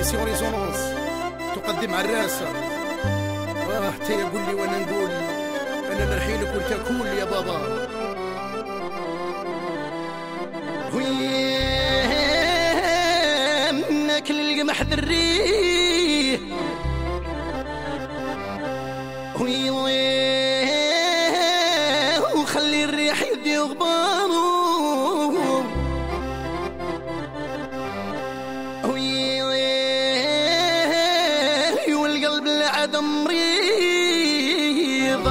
فريكونسي وريزونونس تقدم عراسة. حتى يقول لي وانا نقول انا نرحيلك وانت كول يا بابا. ناكل القمح ذريه وخلي الريح يدي غباره والقلب العدم مريض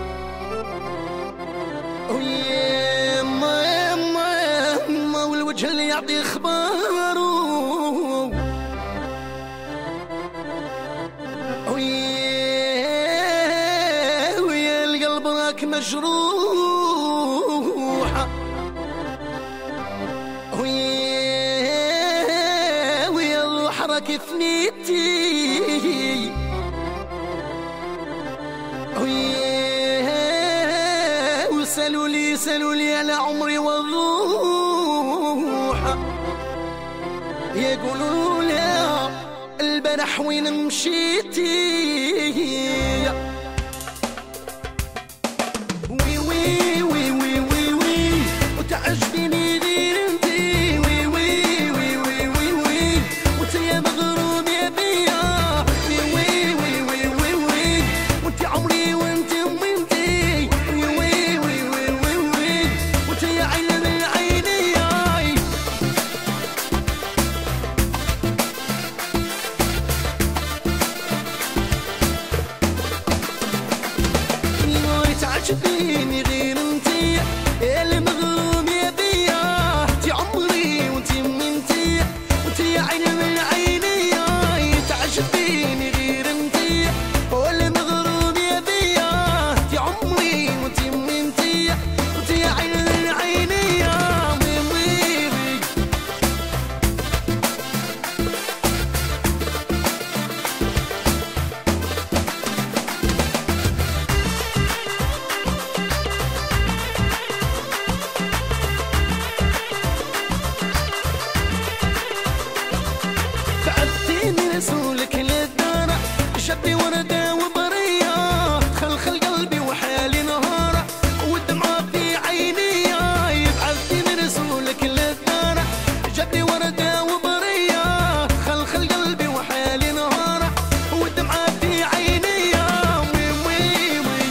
والوجه اللي يعطي اخباره ويا القلب راك مجروح ويا الروح راك ثنيتي سألوا لي على عمري والروح يقولوا لا البارح وين مشيتي. وي وي وي وي وي وي وتعجبني غير انتي. وي وي وي وي وي وي وانت يا مغروم يا بيا. وي وي وي وي وي وي وانت عمري وانت وانتي. وي وي وي وي وي وي وانت يا عين من عيني. تعجبيني غير انتي اللي مغروم يا بيا. انتي عمري وانتي منتي وانتي يا عين من عيني. تعجبيني غير انتي اللي مغروم يا بيا. انتي عمري وانتي منتي وانتي يا عين من عيني. رسولك للدار شبي وردة وبرية خلخل قلبي وحالي نهارة والدمعة في عيني. يبعثني من رسولك للدار جبني وردة وبرية خلخل قلبي وحالي نهارة والدمعة في عيني. وي وي وي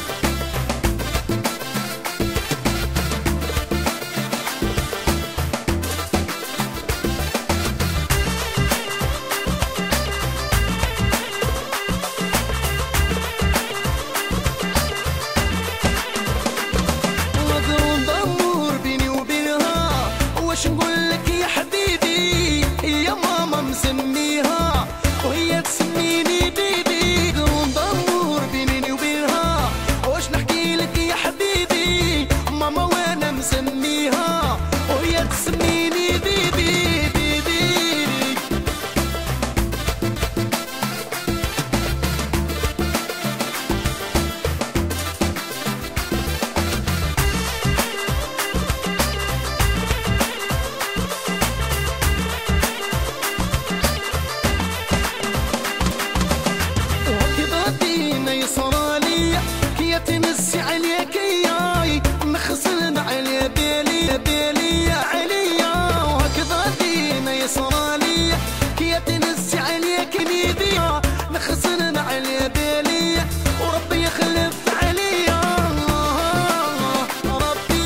وش نقول لك يا حبيبي يا ماما مسميها وهي تسميني بيبي. قرون ضمور بيني وبينها وش نحكي لك يا حبيبي ماما وانا مسميها وهي تسميني بيبي بيبي. كي تنسي عليك ياي مخزن على بالي بالي عليا. وهكذا دينا يصرالي كي تنسي عليك نيدي مخزن على بالي وربي يخلف عليا. ربي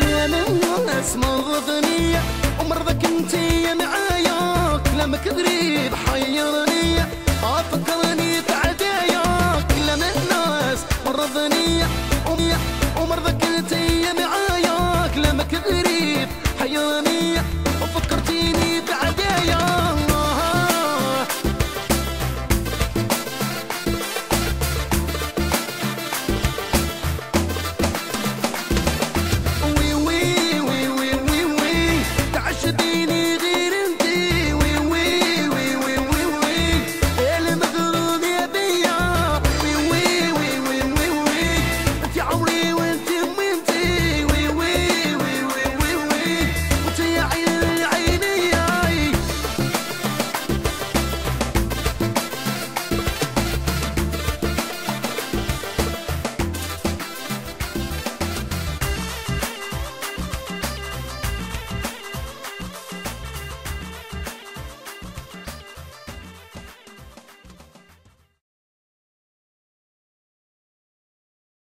الناس مرضني ومرضك انتي معايا كلامك ذري